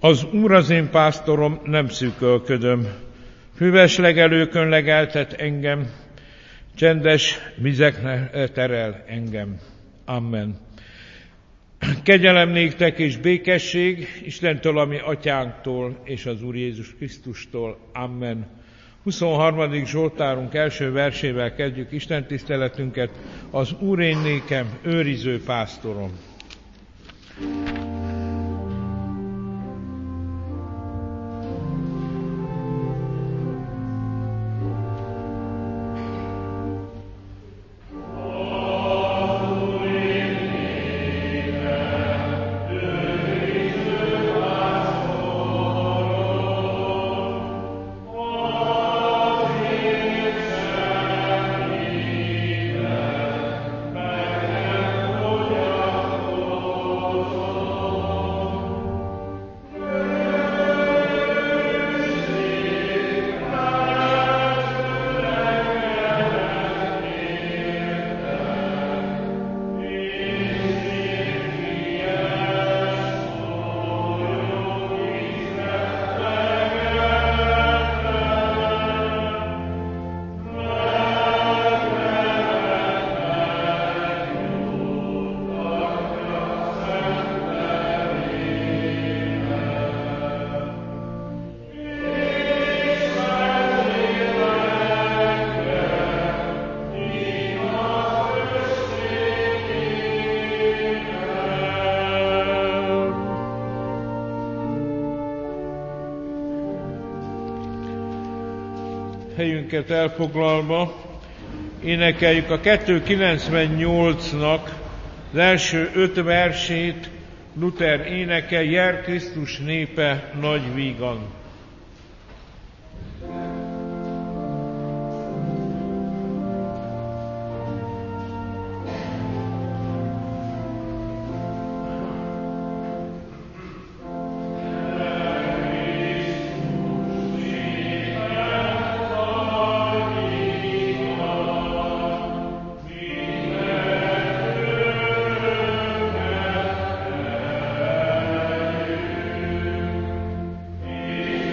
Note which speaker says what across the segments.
Speaker 1: Az Úr az én pásztorom, nem szűkölködöm. Füves legelőkön legeltet engem, csendes vizekre terel engem. Amen. Kegyelem néktek és békesség Istentől, ami atyánktól, és az Úr Jézus Krisztustól. Amen. 23. Zsoltárunk első versével kezdjük Isten tiszteletünket. Az Úr én nékem, őriző pásztorom. Helyünket elfoglalva énekeljük a 298-nak az első 5 versét. Luther éneke, Jel Krisztus népe nagy vígan.
Speaker 2: Amen.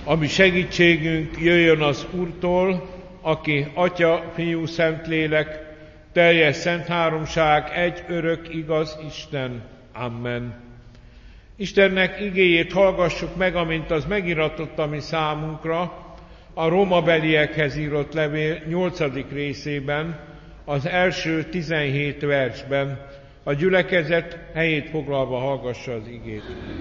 Speaker 1: Ami segítségünk jöjjön az Úrtól, aki Atya, Fiú, Szentlélek, teljes szent háromság, egy örök igaz Isten. Amen. Istennek igéjét hallgassuk meg, amint az megiratott a mi számunkra, a rómabeliekhez írott levél 8. részében, az első 17 versben. A gyülekezet helyét foglalva hallgassa az igét.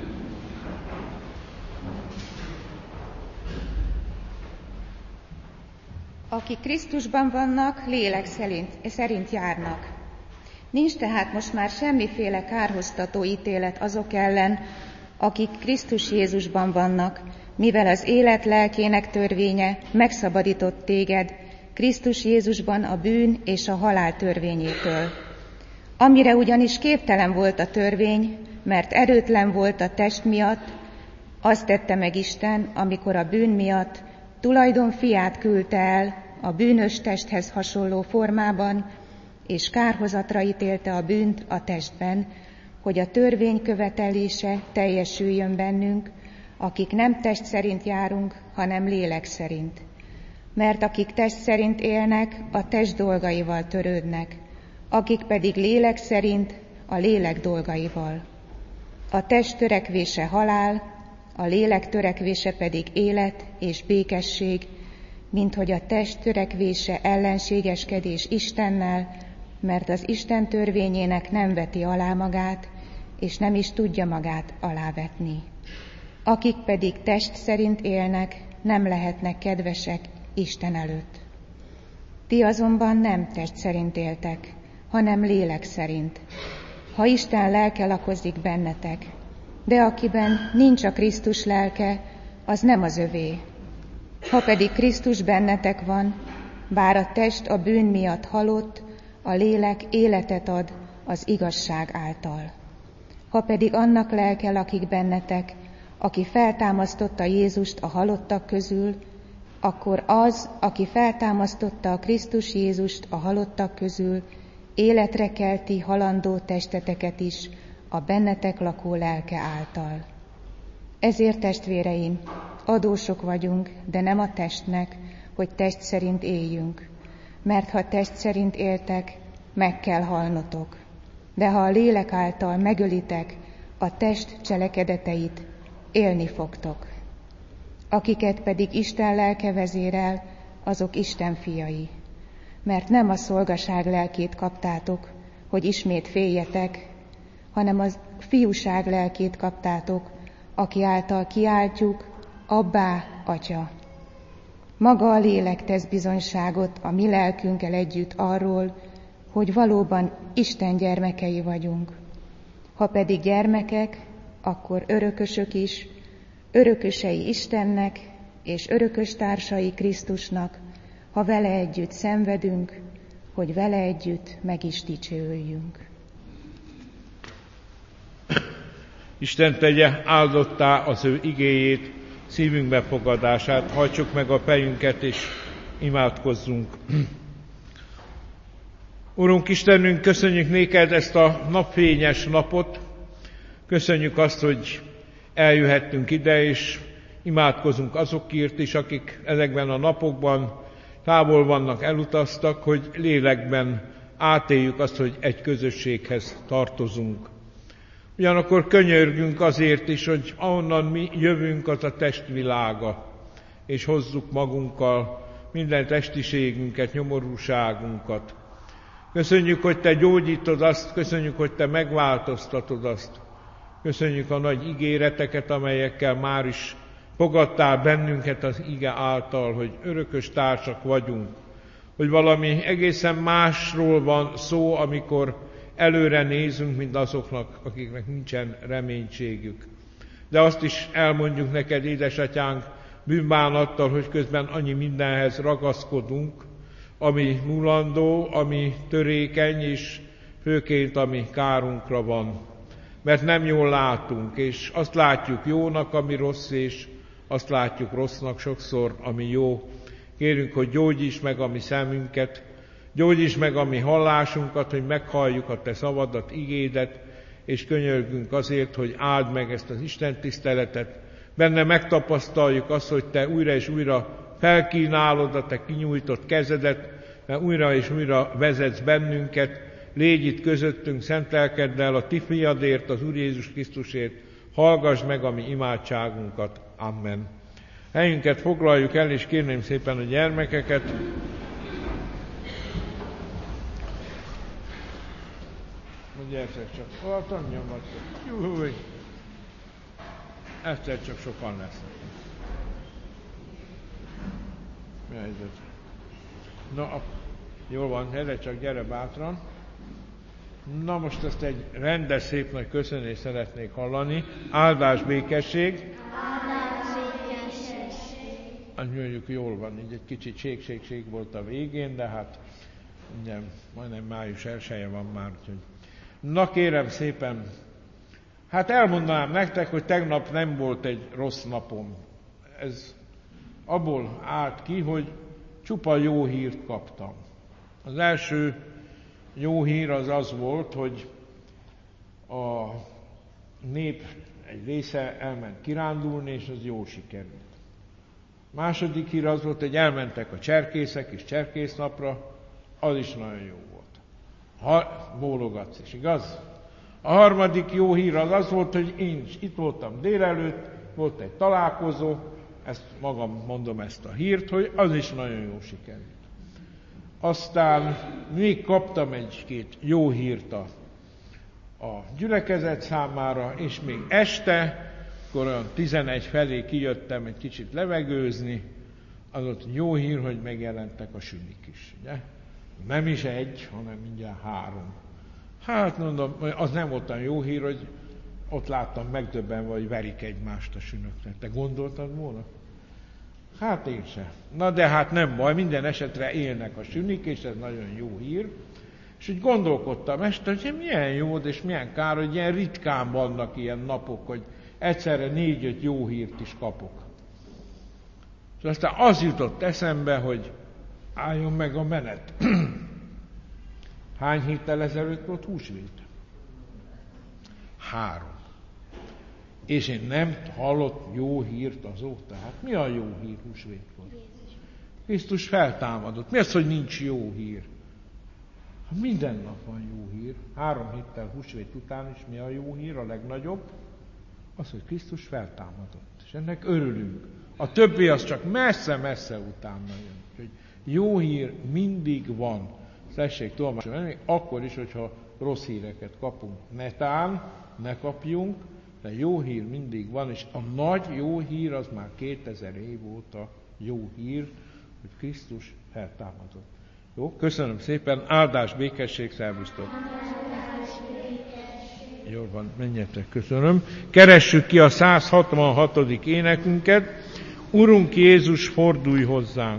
Speaker 2: Akik Krisztusban vannak, lélek szerint járnak. Nincs tehát most már semmiféle kárhoztató ítélet azok ellen, akik Krisztus Jézusban vannak, mivel az élet lelkének törvénye megszabadított téged Krisztus Jézusban a bűn és a halál törvényétől. Amire ugyanis képtelen volt a törvény, mert erőtlen volt a test miatt, azt tette meg Isten, amikor a bűn miatt tulajdon fiát küldte el a bűnös testhez hasonló formában, és kárhozatra ítélte a bűnt a testben, hogy a törvény követelése teljesüljön bennünk, akik nem test szerint járunk, hanem lélek szerint. Mert akik test szerint élnek, a test dolgaival törődnek, akik pedig lélek szerint a lélek dolgaival. A test törekvése halál, a lélek törekvése pedig élet és békesség, minthogy a test törekvése ellenségeskedés Istennel, mert az Isten törvényének nem veti alá magát, és nem is tudja magát alávetni. Akik pedig test szerint élnek, nem lehetnek kedvesek Isten előtt. Ti azonban nem test szerint éltek, hanem lélek szerint, ha Isten lelke lakozik bennetek, de akiben nincs a Krisztus lelke, az nem az övé. Ha pedig Krisztus bennetek van, bár a test a bűn miatt halott, a lélek életet ad az igazság által. Ha pedig annak lelke lakik bennetek, aki feltámasztotta Jézust a halottak közül, akkor az, aki feltámasztotta a Krisztus Jézust a halottak közül, életre kelti halandó testeteket is a bennetek lakó lelke által. Ezért, testvéreim, adósok vagyunk, de nem a testnek, hogy test szerint éljünk. Mert ha test szerint éltek, meg kell halnotok. De ha a lélek által megölitek a test cselekedeteit, élni fogtok. Akiket pedig Isten lelke vezérel, azok Isten fiai. Mert nem a szolgaság lelkét kaptátok, hogy ismét féljetek, hanem a fiúság lelkét kaptátok, aki által kiáltjuk, Abbá, Atya. Maga a lélek tesz bizonyságot a mi lelkünkkel együtt arról, hogy valóban Isten gyermekei vagyunk. Ha pedig gyermekek, akkor örökösök is, örökösei Istennek és örökös társai Krisztusnak, ha vele együtt szenvedünk, hogy vele együtt meg is dicsőüljünk.
Speaker 1: Isten tegye áldottá az ő igéjét, szívünk befogadását, hajtsuk meg a fejünket és imádkozzunk. Urunk Istenünk, köszönjük néked ezt a napfényes napot, köszönjük azt, hogy eljöhettünk ide, és imádkozunk azokért is, akik ezekben a napokban távol vannak, elutaztak, hogy lélekben átéljük azt, hogy egy közösséghez tartozunk. Ugyanakkor könyörgünk azért is, hogy ahonnan mi jövünk, az a testvilága, és hozzuk magunkkal minden testiségünket, nyomorúságunkat. Köszönjük, hogy te gyógyítod azt, köszönjük, hogy te megváltoztatod azt. Köszönjük a nagy ígéreteket, amelyekkel már is fogadtál bennünket az ige által, hogy örökös társak vagyunk, hogy valami egészen másról van szó, amikor előre nézünk, mint azoknak, akiknek nincsen reménységük. De azt is elmondjuk neked, édesatyánk, bűnbánattal, hogy közben annyi mindenhez ragaszkodunk, ami mulandó, ami törékeny, és főként ami kárunkra van. Mert nem jól látunk, és azt látjuk jónak, ami rossz, és azt látjuk rossznak sokszor, ami jó. Kérünk, hogy gyógyíts meg a mi szemünket, gyógyíts meg a mi hallásunkat, hogy meghalljuk a te szavadat, igédet, és könyörgünk azért, hogy áld meg ezt az Isten tiszteletet, Benne megtapasztaljuk azt, hogy Te újra és újra felkínálod a Te kinyújtott kezedet, mert újra és újra vezetsz bennünket. Légy itt közöttünk szent lelkeddel, a Ti fiadért, az Úr Jézus Krisztusért, hallgass meg a mi imádságunkat. Amen. Helyünket foglaljuk el, és kérném szépen a gyermekeket. Gyertek csak, nyomattok. Egyszer csak sokan lesznek. Mi helyzet? Na, jól van, erre csak gyere bátran. Na most ezt egy rendes, szép nagy köszönést szeretnék hallani. Áldás, békesség. Mondjuk jól van, így egy kicsit ség volt a végén, de hát ugye, majdnem május 1-e van már, úgyhogy. Na kérem szépen, hát elmondanám nektek, hogy tegnap nem volt egy rossz napom. Ez abból állt ki, hogy csupa jó hírt kaptam. Az első jó hír az volt, hogy a nép egy része elment kirándulni, és az jól sikerült. Második hír az volt, hogy elmentek a cserkészek és cserkésznapra, az is nagyon jó volt. Bólogatsz is, igaz? A harmadik jó hír az volt, hogy én is itt voltam délelőtt, volt egy találkozó, ezt magam mondom ezt a hírt, hogy az is nagyon jó sikerült. Aztán még kaptam egy-két jó hírt a gyülekezet számára, és még este, akkor olyan 11 felé kijöttem egy kicsit levegőzni, az ott jó hír, hogy megjelentek a sünik is, ugye? Nem is egy, hanem mindjárt 3. Hát mondom, az nem volt olyan jó hír, hogy ott láttam megdöbbenve, hogy verik egymást a sünöknek. Te gondoltad volna? Hát én sem. Na de hát nem baj, minden esetre élnek a sünik, és ez nagyon jó hír. És úgy gondolkodtam este, hogy milyen jó, és milyen kár, hogy ilyen ritkán vannak ilyen napok, hogy egyszerre 4-5 jó hírt is kapok. És aztán az jutott eszembe, hogy álljon meg a menet. Hány héttel ezelőtt volt húsvét? 3. És én nem hallott jó hírt azóta. Hát mi a jó hír húsvétkor? Krisztus feltámadott. Mi az, hogy nincs jó hír? Hát minden nap van jó hír. 3 héttel húsvét után is mi a jó hír, a legnagyobb? Az, hogy Krisztus feltámadott. És ennek örülünk. A többi az csak messze-messze utána jön. Úgyhogy jó hír mindig van. Tessék tudomásul venni, akkor is, hogyha rossz híreket kapunk. Netán, ne kapjunk, de jó hír mindig van, és a nagy jó hír az már 2000 év óta jó hír, hogy Krisztus feltámadott. Jó, köszönöm szépen, áldás, békesség, szervusztok! Jól van, menjetek, köszönöm. Keressük ki a 166. énekünket. Urunk Jézus, fordulj hozzánk!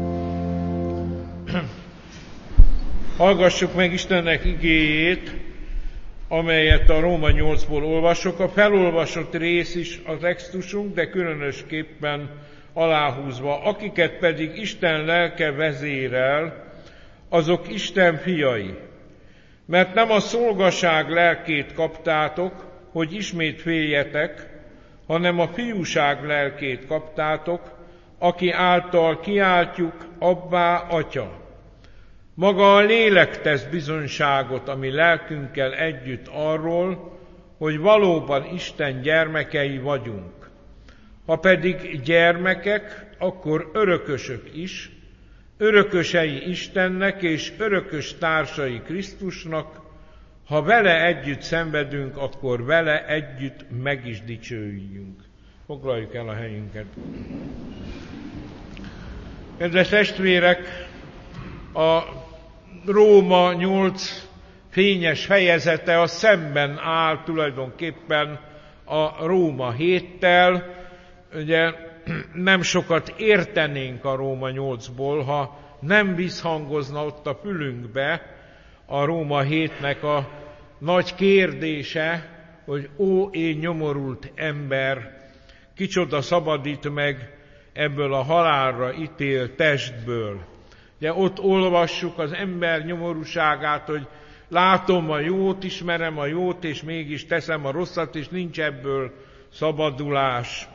Speaker 1: Hallgassuk meg Istennek igéjét amelyet a Róma 8-ból olvasok. A felolvasott rész is a textusunk, de különösképpen aláhúzva. Akiket pedig Isten lelke vezérel, azok Isten fiai. Mert nem a szolgaság lelkét kaptátok, hogy ismét féljetek, hanem a fiúság lelkét kaptátok, aki által kiáltjuk, Abbá, Atya. Maga a lélek tesz bizonyságot a mi lelkünkkel együtt arról, hogy valóban Isten gyermekei vagyunk. Ha pedig gyermekek, akkor örökösök is, örökösei Istennek és örökös társai Krisztusnak, ha vele együtt szenvedünk, akkor vele együtt meg is dicsőjünk. Foglaljuk el a helyünket. Kedves testvérek, a Róma 8 fényes fejezete a szemben áll tulajdonképpen a Róma 7-tel. Ugye nem sokat értenénk a Róma 8-ból, ha nem visszhangozna ott a fülünkbe a Róma 7-nek a nagy kérdése, hogy ó, én nyomorult ember, kicsoda szabadít meg ebből a halálra ítélt testből. Ugye ott olvassuk az ember nyomorúságát, hogy látom a jót, ismerem a jót, és mégis teszem a rosszat, és nincs ebből szabadulás.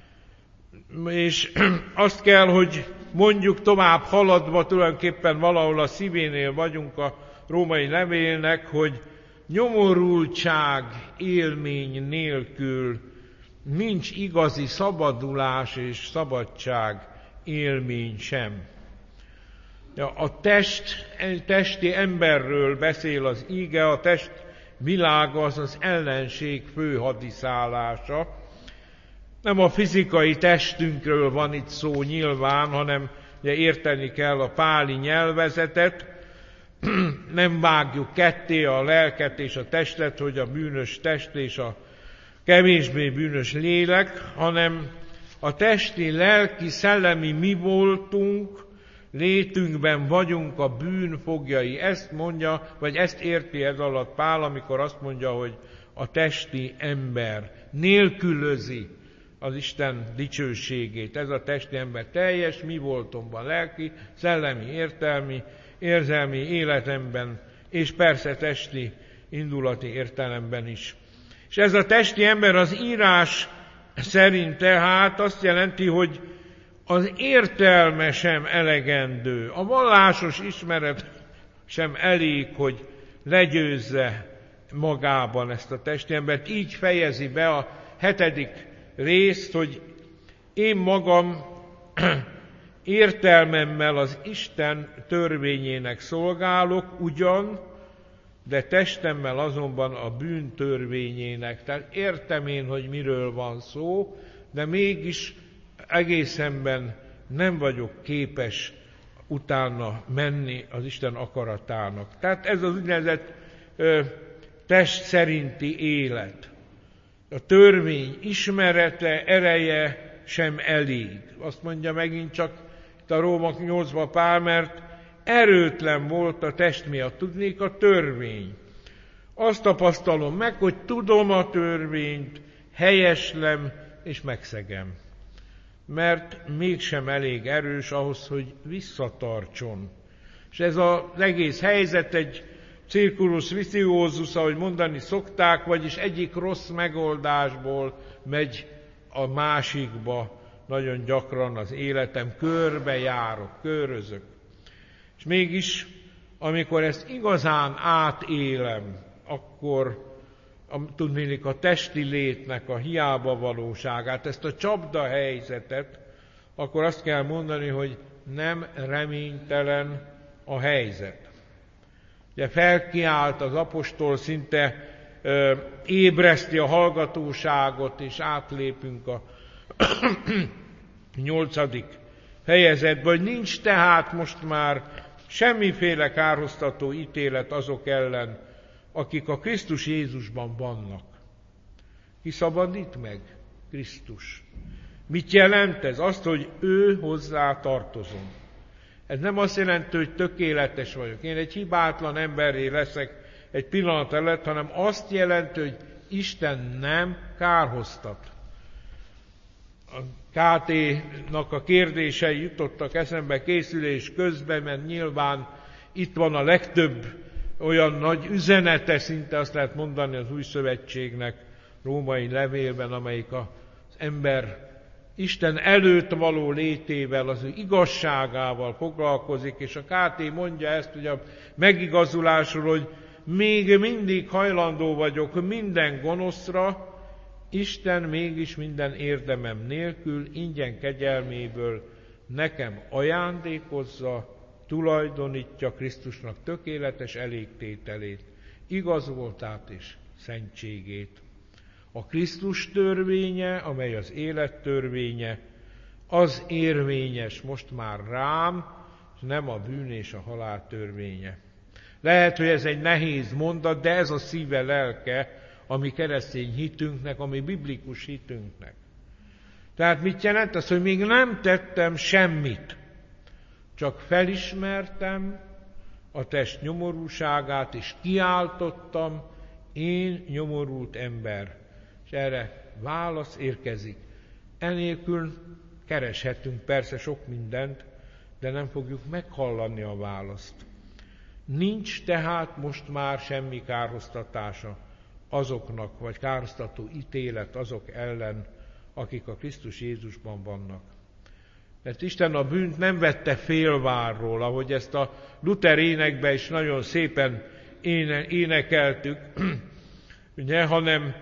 Speaker 1: És azt kell, hogy mondjuk tovább haladva, tulajdonképpen valahol a szívénél vagyunk a római levélnek, hogy nyomorultság élmény nélkül nincs igazi szabadulás és szabadság élmény sem. A testi emberről beszél az íge, a test világa az az ellenség fő hadiszállása. Nem a fizikai testünkről van itt szó nyilván, hanem ugye érteni kell a páli nyelvezetet. Nem vágjuk ketté a lelket és a testet, hogy a bűnös test és a kevésbé bűnös lélek, hanem a testi, lelki, szellemi mi voltunk, létünkben vagyunk a bűn fogjai. Ezt mondja, vagy ezt érti ez alatt Pál, amikor azt mondja, hogy a testi ember nélkülözi az Isten dicsőségét. Ez a testi ember teljes mi voltomban, lelki, szellemi, érzelmi életemben, és persze testi, indulati értelemben is. És ez a testi ember az írás szerint tehát azt jelenti, hogy az értelme sem elegendő, a vallásos ismeret sem elég, hogy legyőzze magában ezt a testi embert. Így fejezi be a 7. részt, hogy én magam értelmemmel az Isten törvényének szolgálok ugyan, de testemmel azonban a bűn törvényének. Tehát értem én, hogy miről van szó, de mégis egészenben nem vagyok képes utána menni az Isten akaratának. Tehát ez az úgynevezett test szerinti élet. A törvény ismerete, ereje sem elég. Azt mondja megint csak itt a Róma 8-ban Pál, mert erőtlen volt a test miatt, tudnék a törvény. Azt tapasztalom meg, hogy tudom a törvényt, helyeslem és megszegem. Mert mégsem elég erős ahhoz, hogy visszatartson. És ez az egész helyzet egy circulus viciosus, ahogy mondani szokták, vagyis egyik rossz megoldásból megy a másikba. Nagyon gyakran az életem körbe járok, körözök. És mégis, amikor ezt igazán átélem, akkor tudnélik a testi létnek a hiába valóságát, ezt a csapda helyzetet, akkor azt kell mondani, hogy nem reménytelen a helyzet. Ugye felkiált az apostol, szinte ébreszti a hallgatóságot, és átlépünk a 8. fejezetbe, hogy nincs tehát most már semmiféle kárhoztató ítélet azok ellen, akik a Krisztus Jézusban vannak. Ki szabadít meg? Krisztus. Mit jelent ez? Azt, hogy ő hozzá tartozom. Ez nem azt jelenti, hogy tökéletes vagyok. Én egy hibátlan emberré leszek egy pillanat előtt, hanem azt jelenti, hogy Isten nem kárhoztat. A KT-nak a kérdései jutottak eszembe készülés közben, mert nyilván itt van a legtöbb olyan nagy üzenete, szinte azt lehet mondani az Új Szövetségnek, római levélben, amelyik az ember Isten előtt való létével, az ő igazságával foglalkozik, és a KT mondja ezt, hogy a megigazulásról, hogy még mindig hajlandó vagyok minden gonoszra, Isten mégis minden érdemem nélkül, ingyen kegyelméből nekem ajándékozza, tulajdonítja Krisztusnak tökéletes elégtételét, igazoltát és szentségét. A Krisztus törvénye, amely az élet törvénye, az érvényes most már rám, és nem a bűn és a halál törvénye. Lehet, hogy ez egy nehéz mondat, de ez a szíve, lelke a mi keresztény hitünknek, a mi biblikus hitünknek. Tehát mit jelent az, hogy még nem tettem semmit, csak felismertem a test nyomorúságát, és kiáltottam, én nyomorult ember. És erre válasz érkezik. Enélkül kereshetünk persze sok mindent, de nem fogjuk meghallani a választ. Nincs tehát most már semmi kárhoztatása azoknak, vagy kárhoztató ítélet azok ellen, akik a Krisztus Jézusban vannak. Mert Isten a bűnt nem vette félvárról, ahogy ezt a Luther énekben is nagyon szépen énekeltük, ugye, hanem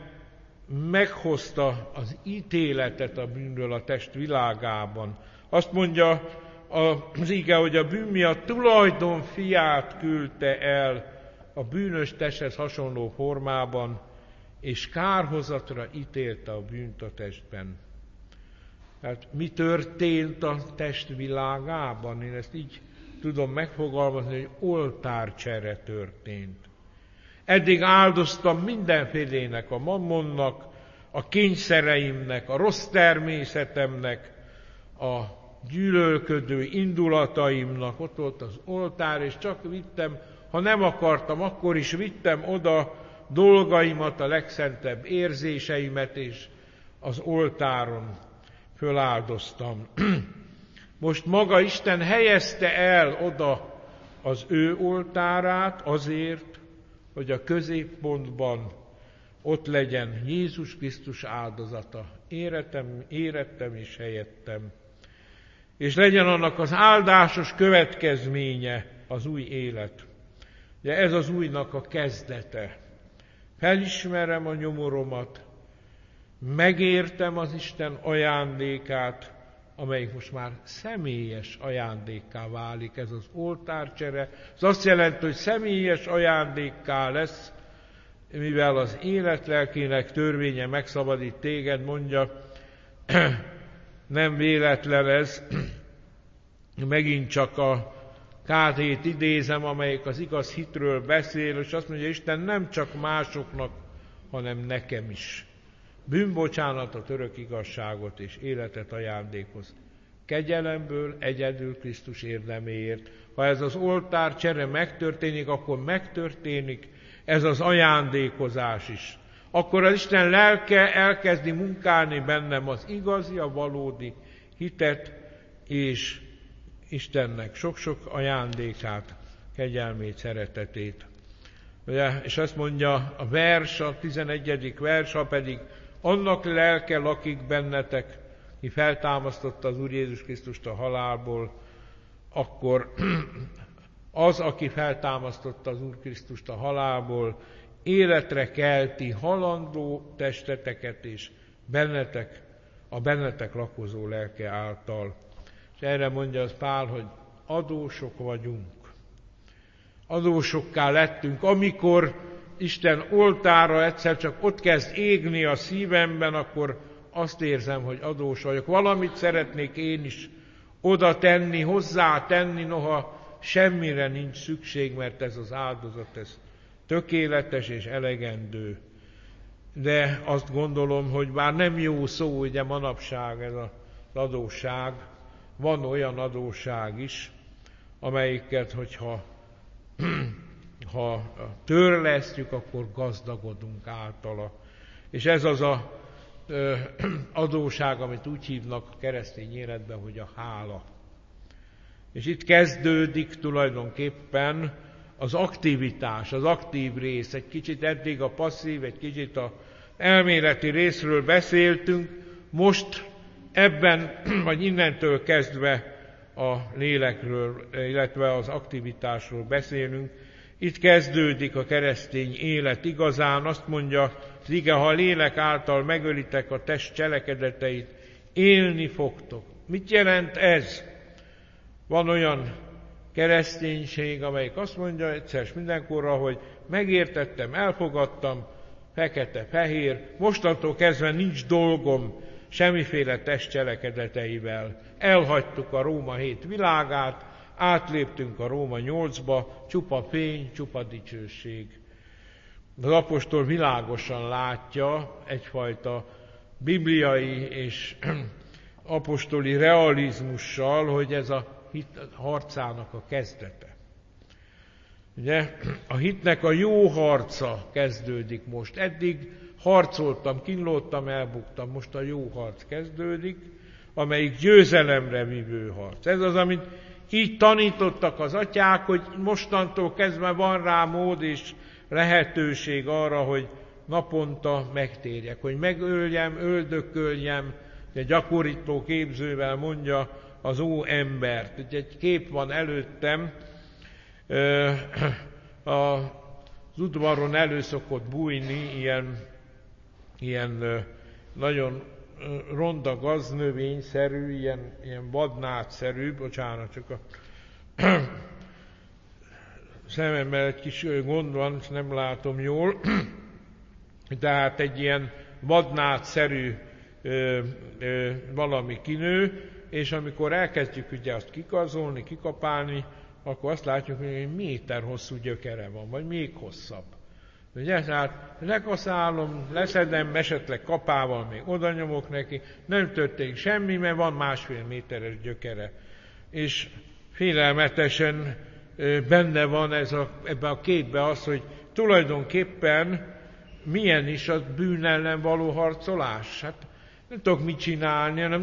Speaker 1: meghozta az ítéletet a bűnről a test világában. Azt mondja az ige, hogy a bűn miatt tulajdon fiát küldte el a bűnös testhez hasonló formában, és kárhozatra ítélte a bűnt a testben. Hát mi történt a test világában? Én ezt így tudom megfogalmazni, hogy oltárcsere történt. Eddig áldoztam mindenfélének, a mammonnak, a kényszereimnek, a rossz természetemnek, a gyűlölködő indulataimnak. Ott volt az oltár, és csak vittem, ha nem akartam, akkor is vittem oda dolgaimat, a legszentebb érzéseimet, és az oltáron föláldoztam. Most maga Isten helyezte el oda az ő oltárát azért, hogy a középpontban ott legyen Jézus Krisztus áldozata, érettem és helyettem. És legyen annak az áldásos következménye az új élet. De ez az újnak a kezdete. Felismerem a nyomoromat, megértem az Isten ajándékát, amelyik most már személyes ajándékká válik, ez az oltárcsere. Ez azt jelenti, hogy személyes ajándékká lesz, mivel az élet lelkének törvénye megszabadít téged, mondja, nem véletlen ez, megint csak a KT-t idézem, amelyik az igaz hitről beszél, és azt mondja, Isten nem csak másoknak, hanem nekem is. Bűnbocsánatot, örök igazságot és életet ajándékoz. Kegyelemből egyedül Krisztus érdeméért. Ha ez az oltárcsere megtörténik, akkor megtörténik ez az ajándékozás is. Akkor az Isten lelke elkezdi munkálni bennem az igazi, a valódi hitet, és Istennek sok-sok ajándékát, kegyelmét, szeretetét. És azt mondja a vers, a 11. vers, ha pedig annak lelke lakik bennetek, ki feltámasztotta az Úr Jézus Krisztust a halálból, akkor az, aki feltámasztotta az Úr Krisztust a halálból, életre kelti halandó testeteket és bennetek, a bennetek lakozó lelke által. És erre mondja az Pál, hogy adósok vagyunk. Adósokká lettünk. Amikor Isten oltára egyszer csak ott kezd égni a szívemben, akkor azt érzem, hogy adós vagyok. Valamit szeretnék én is oda tenni, hozzá tenni, noha semmire nincs szükség, mert ez az áldozat, ez tökéletes és elegendő. De azt gondolom, hogy bár nem jó szó, ugye manapság ez az adósság, van olyan adósság is, amelyiket, hogyha ha törlesztjük, akkor gazdagodunk általa. És ez az a adóság, amit úgy hívnak a keresztény életben, hogy a hála. És itt kezdődik tulajdonképpen az aktivitás, az aktív rész. Egy kicsit eddig a passzív, egy kicsit az elméleti részről beszéltünk, most ebben, vagy innentől kezdve a lélekről, illetve az aktivitásról beszélünk. Itt kezdődik a keresztény élet igazán. Azt mondja az ige, ha a lélek által megölitek a test cselekedeteit, élni fogtok. Mit jelent ez? Van olyan kereszténység, amelyik azt mondja egyszer s mindenkorra, hogy megértettem, elfogadtam, fekete-fehér, mostantól kezdve nincs dolgom semmiféle test cselekedeteivel. Elhagytuk a Róma 7 világát, átléptünk a Róma 8-ba, csupa fény, csupa dicsőség. Az apostol világosan látja egyfajta bibliai és apostoli realizmussal, hogy ez a hit harcának a kezdete. Ugye, a hitnek a jó harca kezdődik most. Eddig harcoltam, kínlódtam, elbuktam, most a jó harc kezdődik, amelyik győzelemre vívő harc. Ez az, amit így tanítottak az atyák, hogy mostantól kezdve van rá mód és lehetőség arra, hogy naponta megtérjek, hogy megöljem, öldököljem, egy gyakorító képzővel mondja az embert. Ugye egy kép van előttem, az udvaron elő szokott bújni ilyen nagyon ronda gaznövényszerű, ilyen vadnátszerű, bocsánat, csak a szememmel egy kis gond van, és nem látom jól, tehát egy ilyen vadnátszerű valami kinő, és amikor elkezdjük ugye azt kikazolni, kikapálni, akkor azt látjuk, hogy egy méter hosszú gyökere van, vagy még hosszabb. Ugye, tehát lekaszálom, leszedem, esetleg kapával még oda nyomok neki, nem történik semmi, mert van 1,5 méteres gyökere. És félelmetesen benne van ebben a képben az, hogy tulajdonképpen milyen is a bűn ellen való harcolás. Hát nem tudok mit csinálni, hanem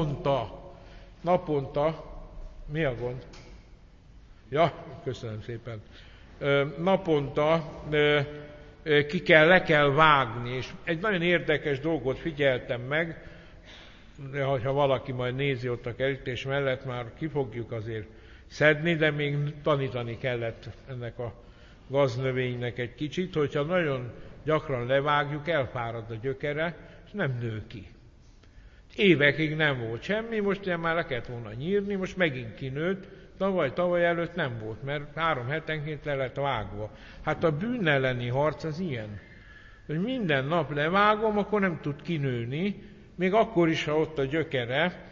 Speaker 1: naponta, mi a gond? Ja, köszönöm szépen. Naponta le kell vágni, és egy nagyon érdekes dolgot figyeltem meg, ha valaki majd nézi ott a kerítés mellett, már ki fogjuk azért szedni, de még tanítani kellett ennek a gaznövénynek egy kicsit, hogyha nagyon gyakran levágjuk, elfárad a gyökere, és nem nő ki. Évekig nem volt semmi, most ilyen már le kellett volna nyírni, most megint kinőtt, tavaly előtt nem volt, mert 3 hetenként le lett vágva. Hát a bűn elleni harc az ilyen, hogy minden nap levágom, akkor nem tud kinőni, még akkor is, ha ott a gyökere.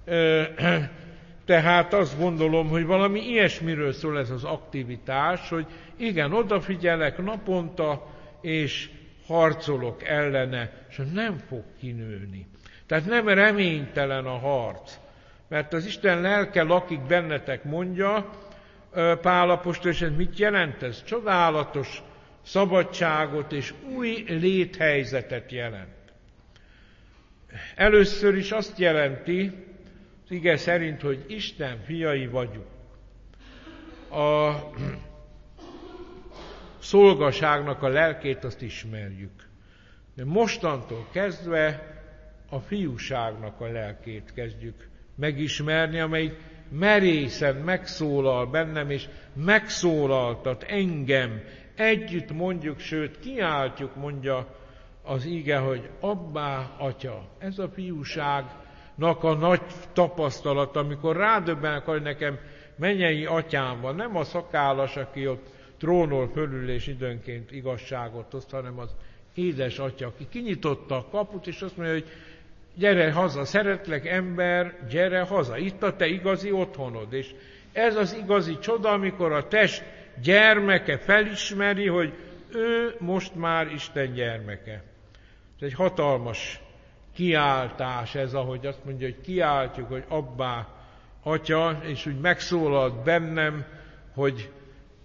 Speaker 1: Tehát azt gondolom, hogy valami ilyesmiről szól ez az aktivitás, hogy igen, odafigyelek naponta, és harcolok ellene, és nem fog kinőni. Tehát nem reménytelen a harc, mert az Isten lelke lakik bennetek, mondja Pál apostol, és ez mit jelent? Ez csodálatos szabadságot és új léthelyzetet jelent. Először is azt jelenti, az ige szerint, hogy Isten fiai vagyunk. A szolgaságnak a lelkét azt ismerjük. De mostantól kezdve a fiúságnak a lelkét kezdjük megismerni, amely merészen megszólal bennem, és megszólaltat engem. Együtt mondjuk, sőt kiáltjuk, mondja az ige, hogy Abbá, Atya. Ez a fiúságnak a nagy tapasztalat, amikor rádöbbenek, hogy nekem mennyei atyám van. Nem a szakállas, aki ott trónol fölül és időnként igazságot oszt, hanem az édes atya, aki kinyitotta a kaput, és azt mondja, hogy gyere haza, szeretlek ember, gyere haza, itt a te igazi otthonod. És ez az igazi csoda, amikor a test gyermeke felismeri, hogy ő most már Isten gyermeke. Ez egy hatalmas kiáltás ez, ahogy azt mondja, hogy kiáltjuk, hogy Abbá, Atya, és úgy megszólalt bennem, hogy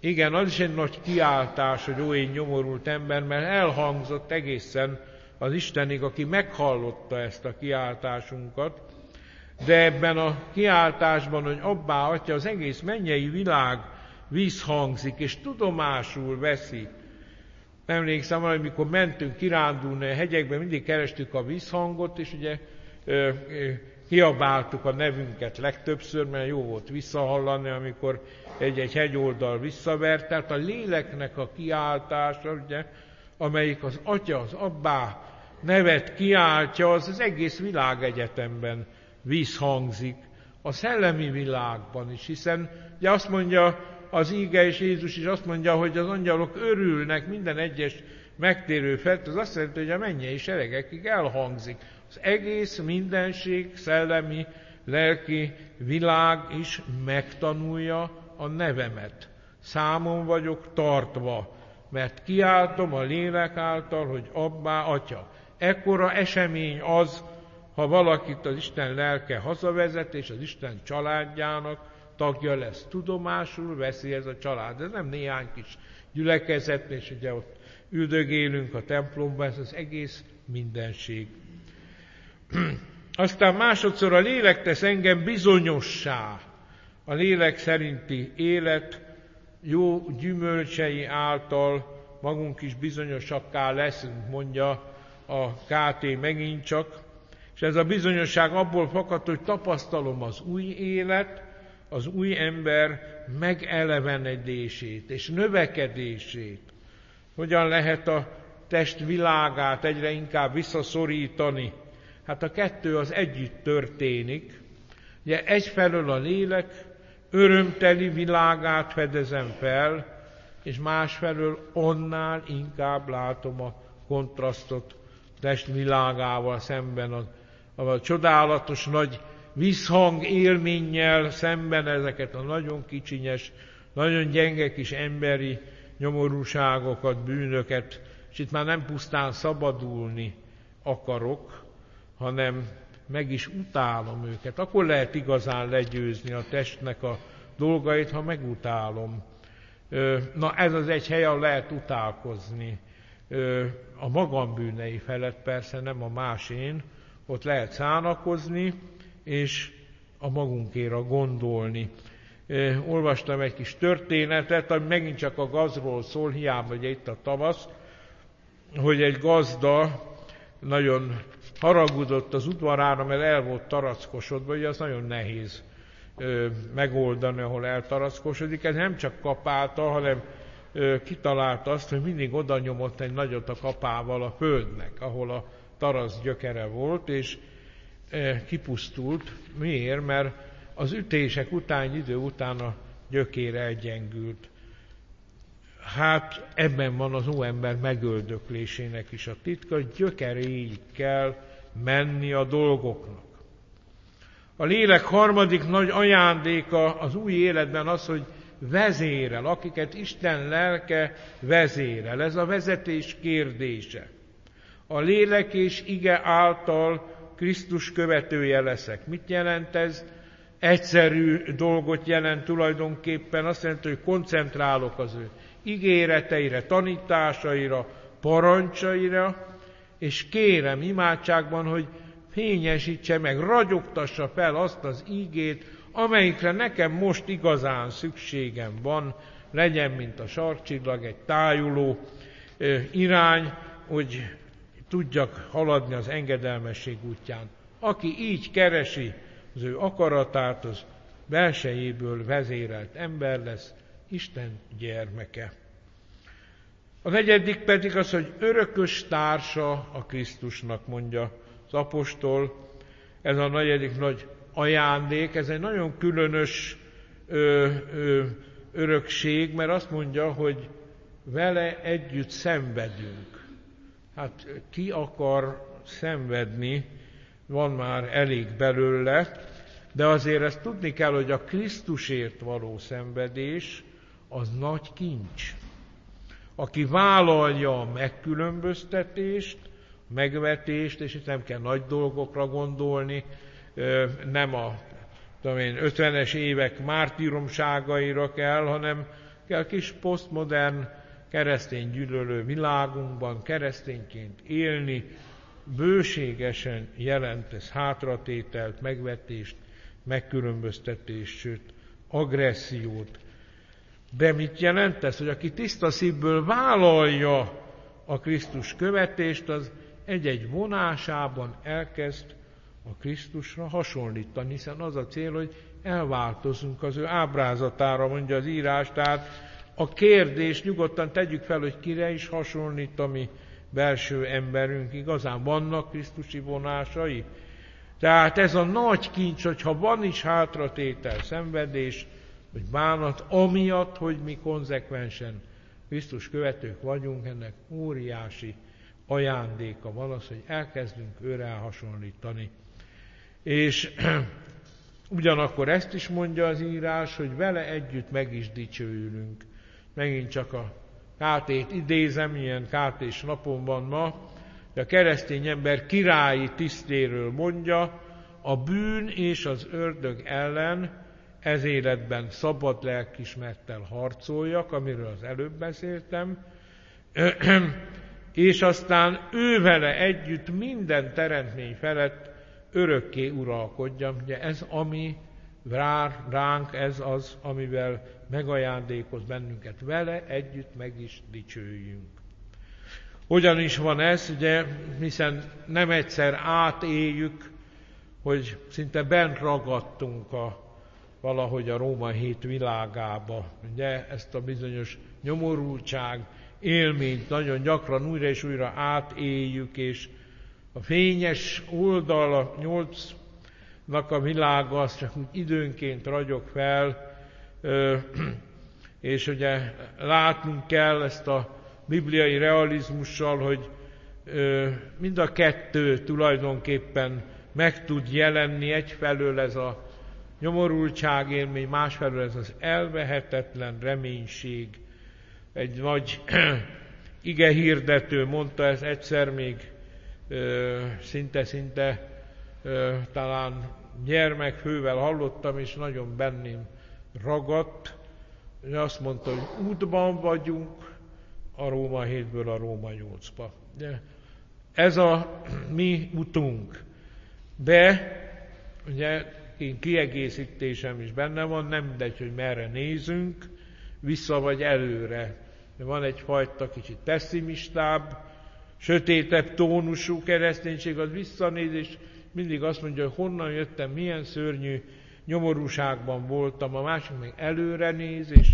Speaker 1: Igen, az is egy nagy kiáltás, hogy ó, én nyomorult ember, mert elhangzott egészen az Istenig, aki meghallotta ezt a kiáltásunkat, de ebben a kiáltásban, hogy Abbá, Atya, az egész mennyei világ visszhangzik, és tudomásul veszi. Emlékszem, hogy amikor mentünk kirándulni a hegyekben, mindig kerestük a visszhangot, és ugye kiabáltuk a nevünket legtöbbször, mert jó volt visszahallani, amikor egy hegyoldal visszavert. Tehát a léleknek a kiáltása, ugye, amelyik az Atya, az Abbá nevet kiáltja, az egész világegyetemben visszhangzik, a szellemi világban is, hiszen ugye azt mondja az íge, és Jézus is azt mondja, hogy az angyalok örülnek minden egyes megtérő felt, az azt jelenti, hogy a mennyei seregekig elhangzik. Az egész mindenség, szellemi, lelki világ is megtanulja a nevemet. Számon vagyok tartva, mert kiáltom a lélek által, hogy Abbá, Atya. Ekkora esemény az, ha valakit az Isten lelke hazavezet, és az Isten családjának tagja lesz. Tudomásul veszi ez a család. Ez nem néhány kis gyülekezet, és ugye ott üldögélünk a templomban, ez az egész mindenség. Aztán másodszor a lélek tesz engem bizonyossá. A lélek szerinti élet jó gyümölcsei által magunk is bizonyosakká leszünk, mondja a KT megint csak. És ez a bizonyosság abból fakad, hogy tapasztalom az új élet, az új ember megelevenedését és növekedését. Hogyan lehet a test világát egyre inkább visszaszorítani? Hát a kettő az együtt történik. Ugye egyfelől a lélek örömteli világát fedezem fel, és másfelől annál inkább látom a kontrasztot test világával szemben, a csodálatos nagy visszhang élménnyel szemben ezeket a nagyon kicsinyes, nagyon gyenge kis emberi nyomorúságokat, bűnöket, és itt már nem pusztán szabadulni akarok, hanem meg is utálom őket. Akkor lehet igazán legyőzni a testnek a dolgait, ha megutálom. Na ez az egy hely, ahol lehet utálkozni. A magam bűnei felett persze, nem a másén, ott lehet szánakozni, és a magunkéra gondolni. Olvastam egy kis történetet, ami megint csak a gazdról szól, hiába, hogy itt a tavasz, hogy egy gazda nagyon haragudott az udvarára, mert el volt tarackosodva, ugye az nagyon nehéz megoldani, ahol eltarackosodik. Ez nem csak kapálta, hanem kitalálta azt, hogy mindig oda nyomott egy nagyot a kapával a földnek, ahol a tarasz gyökere volt, és kipusztult. Miért? Mert az ütések után, idő után a gyökére elgyengült. Hát ebben van az óember megöldöklésének is a titka, hogy gyökeréig kell menni a dolgoknak. A lélek harmadik nagy ajándéka az új életben az, hogy vezérel, akiket Isten lelke vezérel. Ez a vezetés kérdése. A lélek és ige által Krisztus követője leszek. Mit jelent ez? Egyszerű dolgot jelent tulajdonképpen, azt jelenti, hogy koncentrálok az ő ígéreteire, tanításaira, parancsaira, és kérem imádságban, hogy fényesítse meg, ragyogtassa fel azt az ígét, amelyikre nekem most igazán szükségem van, legyen, mint a sarkcsillag, egy tájuló irány, hogy tudjak haladni az engedelmesség útján. Aki így keresi az ő akaratát, az belsejéből vezérelt ember lesz, Isten gyermeke. A negyedik pedig az, hogy örökös társa a Krisztusnak, mondja az apostol. Ez a negyedik nagy ajándék, ez egy nagyon különös örökség, mert azt mondja, hogy vele együtt szenvedünk. Hát ki akar szenvedni, van már elég belőle, de azért ezt tudni kell, hogy a Krisztusért való szenvedés az nagy kincs. Aki vállalja a megkülönböztetést, megvetést, és itt nem kell nagy dolgokra gondolni, nem a 50-es évek mártíromságaira kell, hanem kell kis posztmodern, keresztény gyűlölő világunkban keresztényként élni, bőségesen jelent ez hátratételt, megvetést, megkülönböztetést, sőt, agressziót. De mit jelent ez, hogy aki tiszta szívből vállalja a Krisztus követést, az egy-egy vonásában elkezd a Krisztusra hasonlítani, hiszen az a cél, hogy elváltozunk az ő ábrázatára, mondja az írás. Tehát a kérdés nyugodtan tegyük fel, hogy kire is hasonlít a mi belső emberünk. Igazán vannak krisztusi vonásai? Tehát ez a nagy kincs, hogyha van is hátratétel, szenvedés, vagy bánat, amiatt, hogy mi konzekvensen Krisztus követők vagyunk, ennek óriási ajándéka van az, hogy elkezdünk őre hasonlítani. És ugyanakkor ezt is mondja az írás, hogy vele együtt meg is dicsőülünk. Megint csak a KT-t idézem, ilyen KT-s napon van ma, de a keresztény ember királyi tisztéről mondja, a bűn és az ördög ellen ez életben szabad lelkiismerettel harcoljak, amiről az előbb beszéltem, és aztán ő vele együtt minden teremtmény felett örökké uralkodjam. Ugye ez, ami ránk, ez az, amivel megajándékoz bennünket, vele együtt meg is dicsőjünk. Hogyan is van ez, ugye, hiszen nem egyszer átéljük, hogy szinte bent ragadtunk valahogy a Róma 7 világába. Ugye ezt a bizonyos nyomorultság élményt nagyon gyakran újra és újra átéljük, és a fényes oldal, a 8-nak a világa, az csak úgy időnként ragyog fel, és ugye látnunk kell ezt a bibliai realizmussal, hogy mind a kettő tulajdonképpen meg tud jelenni, egyfelől ez a nyomorultság élmény, másfelől ez az elvehetetlen reménység. Egy nagy igehirdető mondta ezt egyszer még szinte talán gyermekfővel hallottam, és nagyon benném ragadt, hogy azt mondta, hogy útban vagyunk a Róma 7-ből a Róma 8-ba. De ez a mi utunk. De ugye én kiegészítésem is benne van, nem mindegy, hogy merre nézünk, vissza vagy előre. De van egyfajta kicsit pessimistább, sötétebb tónusú kereszténység, az visszanéz, és mindig azt mondja, hogy honnan jöttem, milyen szörnyű nyomorúságban voltam. A másik meg előre néz, és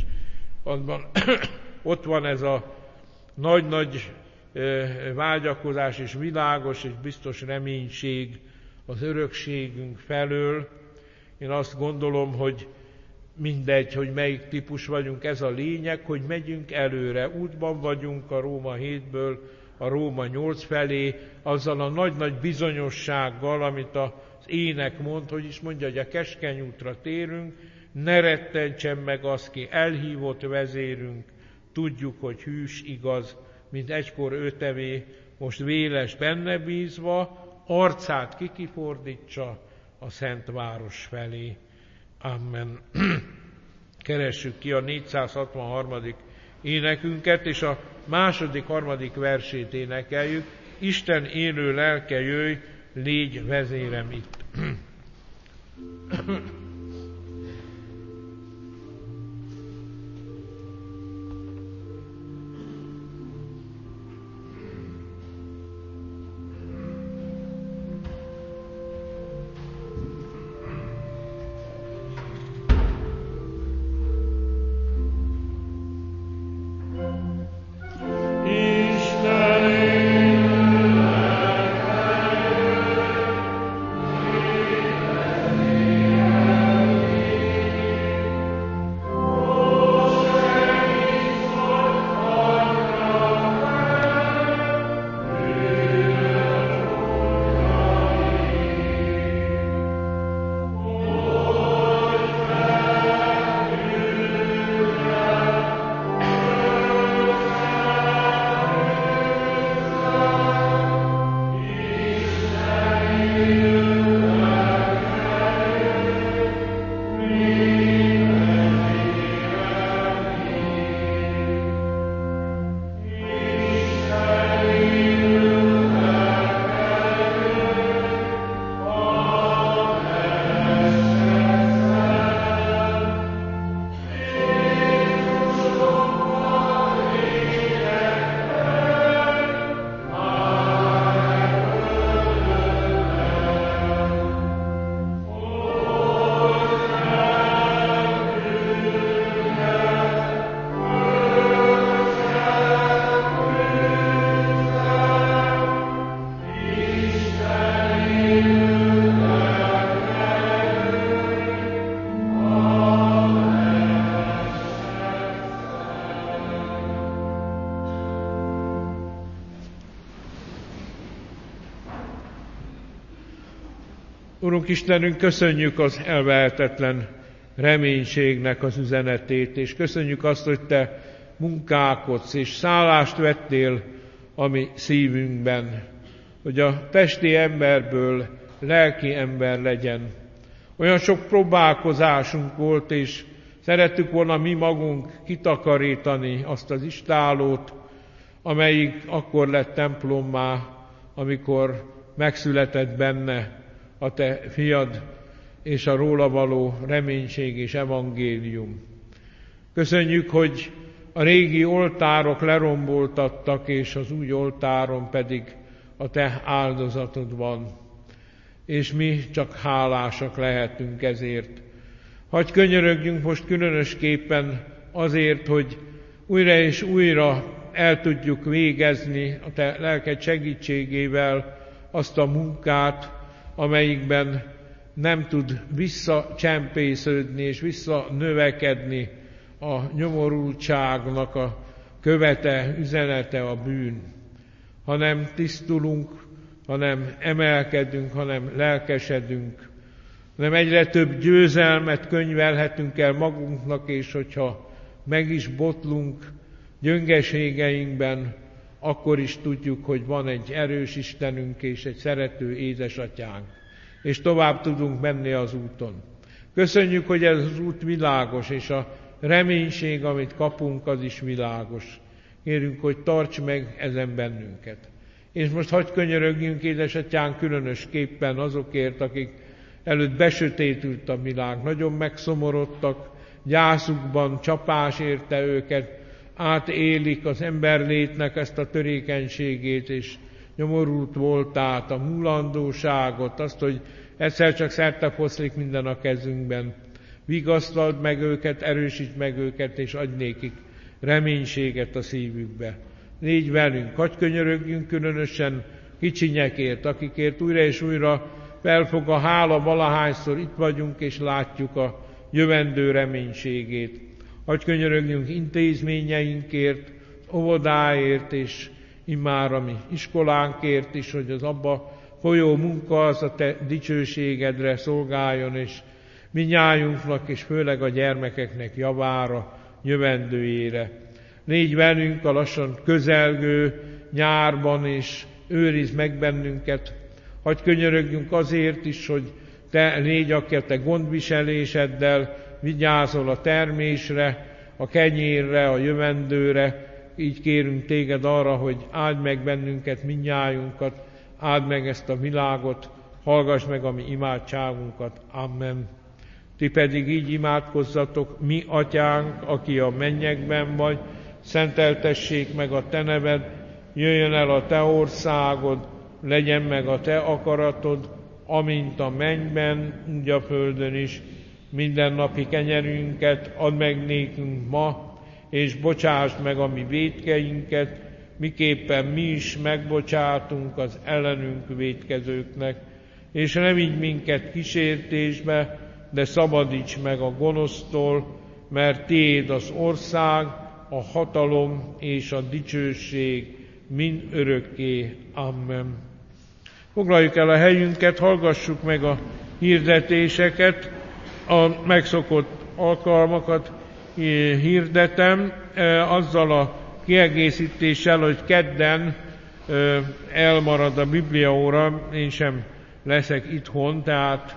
Speaker 1: ott van ez a nagy-nagy vágyakozás, és világos és biztos reménység az örökségünk felől. Én azt gondolom, hogy mindegy, hogy melyik típus vagyunk, ez a lényeg, hogy megyünk előre, útban vagyunk a Róma 7-ből a Róma 8 felé, azzal a nagy-nagy bizonyossággal, amit az ének mond, hogy is mondja, hogy a keskeny útra térünk, ne rettentsen meg az, ki elhívott vezérünk, tudjuk, hogy hűs, igaz, mint egykor ő tevé, most véles benne bízva, arcát kifordítsa a szent város felé. Amen. Keressük ki a 463. énekünket, és a második, harmadik versét énekeljük. Isten élő lelke, jöjj, légy vezérem itt.
Speaker 3: Isten
Speaker 1: Urunk Istenünk, köszönjük az elvehetetlen reménységnek az üzenetét, és köszönjük azt, hogy Te munkálkodsz és szállást vettél a mi szívünkben, hogy a testi emberből lelki ember legyen. Olyan sok próbálkozásunk volt, és szerettük volna mi magunk kitakarítani azt az istállót, amelyik akkor lett templommá, amikor megszületett benne a Te fiad és a róla való reménység és evangélium. Köszönjük, hogy a régi oltárok leromboltattak, és az új oltáron pedig a Te áldozatod van. És mi csak hálásak lehetünk ezért. Hadd könyörögjünk most különösképpen azért, hogy újra és újra el tudjuk végezni a Te lelked segítségével azt a munkát, amelyikben nem tud visszacsempésződni és visszanövekedni a nyomorultságnak a követe, üzenete a bűn, hanem tisztulunk, hanem emelkedünk, hanem lelkesedünk, hanem egyre több győzelmet könyvelhetünk el magunknak, és hogyha meg is botlunk gyöngeségeinkben, akkor is tudjuk, hogy van egy erős Istenünk és egy szerető édesatyánk, és tovább tudunk menni az úton. Köszönjük, hogy ez az út világos, és a reménység, amit kapunk, az is világos. Kérünk, hogy tarts meg ezen bennünket. És most hadd könyörögjünk, édesatyánk, különösképpen azokért, akik előtt besötétült a világ, nagyon megszomorodtak, gyászukban csapás érte őket, átélik az emberlétnek ezt a törékenységét, és nyomorult voltát, a múlandóságot, azt, hogy egyszer csak szertefoszlik minden a kezünkben. Vigasztald meg őket, erősítsd meg őket, és adj nékik reménységet a szívükbe. Légy velünk, hadd könyörögjünk különösen kicsinyekért, akikért újra és újra felfog a hála, valahányszor itt vagyunk, és látjuk a jövendő reménységét. Hadd könyörögjünk intézményeinkért, óvodáért, és immár a mi iskolánkért is, hogy az abba folyó munka az a Te dicsőségedre szolgáljon, és mindnyájunknak, és főleg a gyermekeknek javára, jövendőjére. Légy velünk a lassan közelgő nyárban, és őrizd meg bennünket. Hadd könyörögjünk azért is, hogy Te légy, aki a Te gondviseléseddel vigyázol a termésre, a kenyérre, a jövendőre. Így kérünk Téged arra, hogy áld meg bennünket, mindnyájunkat, áld meg ezt a világot, hallgass meg a mi imádságunkat. Amen. Ti pedig így imádkozzatok: mi atyánk, aki a mennyekben vagy, szenteltessék meg a Te neved, jöjjön el a Te országod, legyen meg a Te akaratod, amint a mennyben, úgy a földön is. Mindennapi kenyerünket add meg nékünk ma, és bocsásd meg a mi vétkeinket, miképpen mi is megbocsátunk az ellenünk vétkezőknek. És ne vigy minket kísértésbe, de szabadíts meg a gonosztól, mert Tiéd az ország, a hatalom és a dicsőség mind örökké. Amen. Foglaljuk el a helyünket, hallgassuk meg a hirdetéseket, a megszokott alkalmakat hirdetem, azzal a kiegészítéssel, hogy kedden elmarad a bibliaóra, én sem leszek itthon, tehát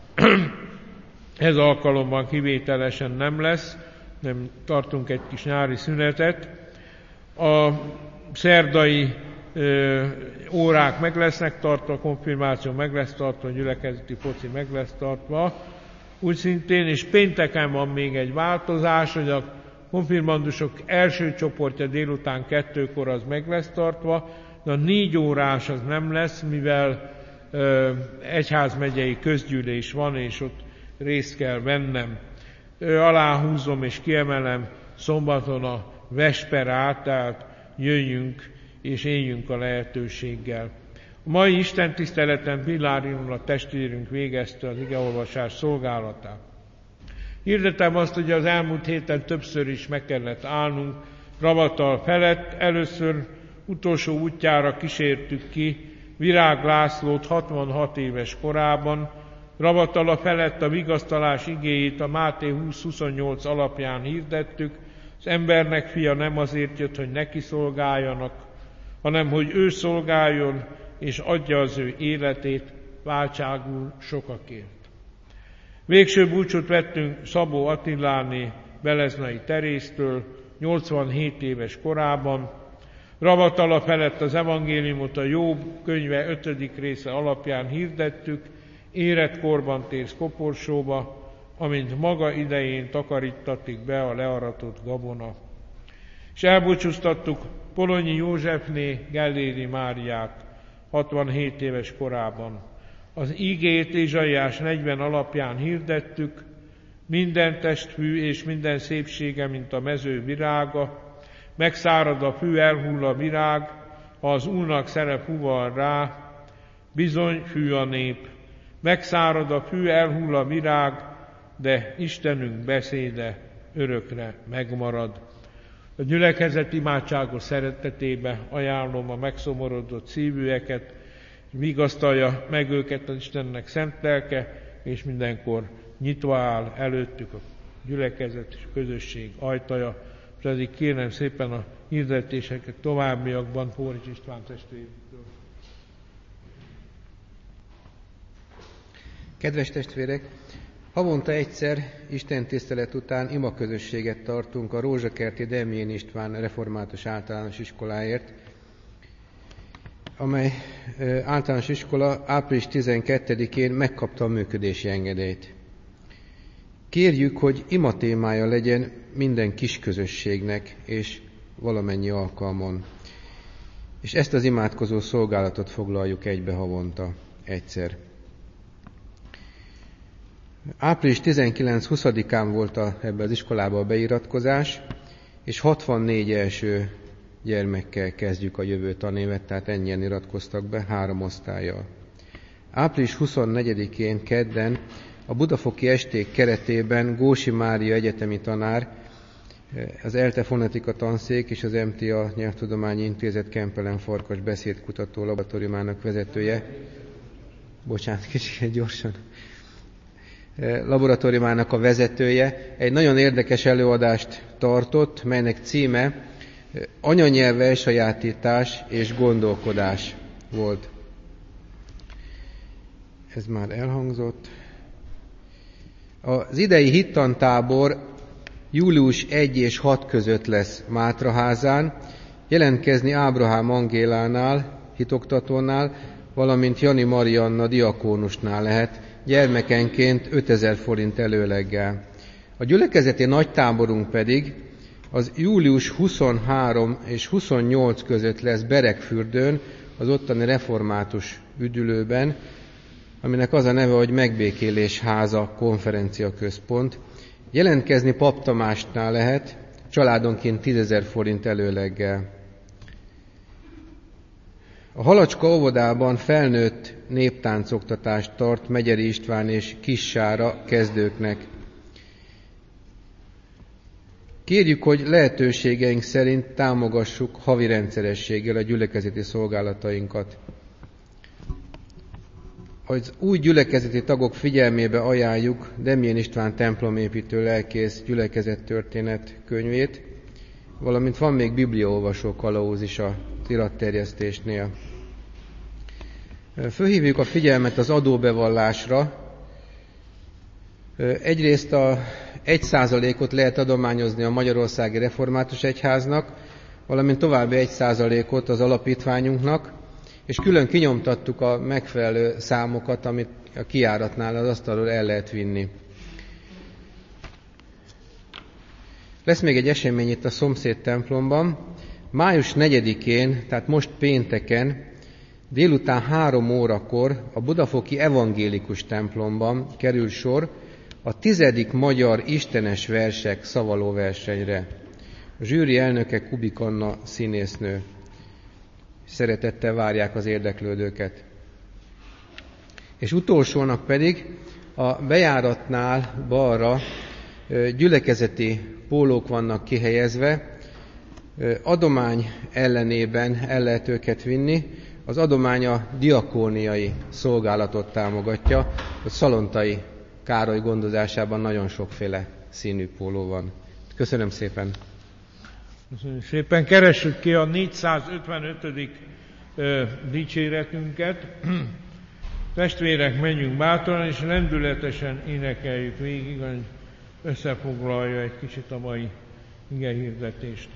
Speaker 1: ez alkalommal kivételesen nem lesz, nem tartunk egy kis nyári szünetet. A szerdai órák meg lesznek tartva, a konfirmáció meg lesz tartva, a gyülekezeti foci meg lesz tartva. Úgy szintén, és pénteken van még egy változás, hogy a konfirmandusok első csoportja délután 2-kor az meg lesz tartva, de a 4 órás az nem lesz, mivel egyházmegyei közgyűlés van, és ott részt kell vennem. Aláhúzom és kiemelem szombaton a vesperát, tehát jöjjünk és éljünk a lehetőséggel. A mai istentiszteleten Pillári Nulla testvérünk végezte az igeolvasás szolgálatát. Hirdetem azt, hogy az elmúlt héten többször is meg kellett állnunk Ravatal felett. Először utolsó útjára kísértük ki Virág Lászlót 66 éves korában, Ravatala felett a vigasztalás igéjét a Máté 20-28 alapján hirdettük, az embernek fia nem azért jött, hogy neki szolgáljanak, hanem hogy ő szolgáljon, és adja az ő életét váltságul sokakért. Végső búcsút vettünk Szabó Attiláné Beleznai Teréztől 87 éves korában. Ravatala felett az evangéliumot a Jobb könyve 5. része alapján hirdettük, érett korban térsz koporsóba, amint maga idején takarítatik be a learatott gabona. És elbúcsúztattuk Polonyi Józsefné Gelléri Máriát 67 éves korában. Az ígét Ézsaiás 40 alapján hirdettük, minden testfű és minden szépsége, mint a mező virága, megszárad a fű, elhull a virág, ha az Úrnak szere fuval rá, bizony fű a nép. Megszárad a fű, elhull a virág, de Istenünk beszéde örökre megmarad. A gyülekezet imádságos szeretetébe ajánlom a megszomorodott szívűeket, vigasztalja meg őket az Istennek szent lelke, és mindenkor nyitva áll előttük a gyülekezet és közösség ajtaja, pedig kérem szépen a hirdetéseket továbbiakban Fórics István testvértől.
Speaker 3: Kedves testvérek, havonta egyszer istentisztelet után imaközösséget tartunk a Rózsakerti Demjén István Református Általános Iskoláért, amely általános iskola április 12-én megkapta a működési engedélyt. Kérjük, hogy ima témája legyen minden kisközösségnek és valamennyi alkalmon. És ezt az imádkozó szolgálatot foglaljuk egybe havonta egyszer. Április 19-20-án volt ebbe az iskolába a beiratkozás, és 64 első gyermekkel kezdjük a jövő tanévet, tehát ennyien iratkoztak be 3 osztállyal. Április 24-én kedden a Budafoki esték keretében Gósi Mária egyetemi tanár, az ELTE fonetika tanszék és az MTA Nyelvtudományi Intézet Kempelen Farkas beszédkutató laboratóriumának vezetője, laboratóriumának a vezetője egy nagyon érdekes előadást tartott, melynek címe Anyanyelv elsajátítás és gondolkodás volt. Ez már elhangzott. Az idei hittantábor július 1 és 6 között lesz Mátraházán, jelentkezni Ábrahám Angélánál, hitoktatónál, valamint Jani Marianna diakónusnál lehet, gyermekenként 5000 forint előleggel. A gyülekezeti nagytáborunk pedig az július 23 és 28 között lesz Beregfürdőn, az ottani református üdülőben, aminek az a neve, hogy Megbékélés háza konferenciaközpont. Jelentkezni Pap Tamásnál lehet, családonként 10 000 forint előleggel. A Halacska óvodában felnőtt néptáncoktatást tart Megyeri István és Kissára kezdőknek. Kérjük, hogy lehetőségeink szerint támogassuk havi rendszerességgel a gyülekezeti szolgálatainkat. Az új gyülekezeti tagok figyelmébe ajánljuk Demjén István templomépítő lelkész gyülekezettörténet könyvét, valamint van még bibliaolvasó kalauz is a iratterjesztésnél. Fölhívjuk a figyelmet az adóbevallásra. Egyrészt 1%-ot lehet adományozni a Magyarországi Református Egyháznak, valamint további 1%-ot az alapítványunknak, és külön kinyomtattuk a megfelelő számokat, amit a kijáratnál az asztalról el lehet vinni. Lesz még egy esemény itt a szomszéd templomban. Május 4-én, tehát most pénteken, délután 3 órakor a Budafoki Evangélikus templomban kerül sor a 10. Magyar Istenes Versek szavalóversenyre. A zsűri elnöke Kubik Anna színésznő. Szeretettel várják az érdeklődőket. És utolsónak pedig a bejáratnál balra gyülekezeti pólók vannak kihelyezve, adomány ellenében el lehet őket vinni. az adománya diakóniai szolgálatot támogatja, hogy Szalontai Károly gondozásában nagyon sokféle színű póló van. Köszönöm szépen!
Speaker 1: Köszönöm szépen! Keressük ki a 455. dicséretünket. Testvérek, menjünk bátran, és lendületesen énekeljük végig, hogy összefoglalja egy kicsit a mai igehirdetést.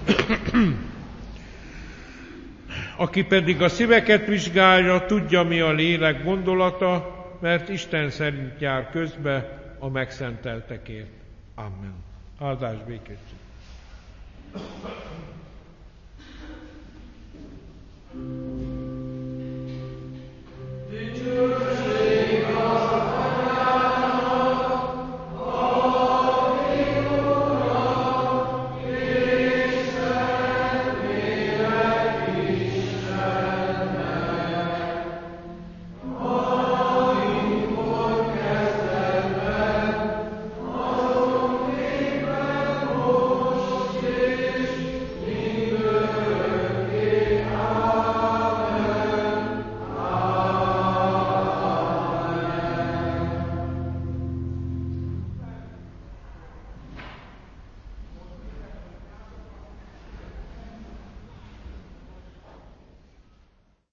Speaker 1: Aki pedig a szíveket vizsgálja, tudja, mi a lélek gondolata, mert Isten szerint jár közbe a megszenteltekért. Amen. Áldás békesség.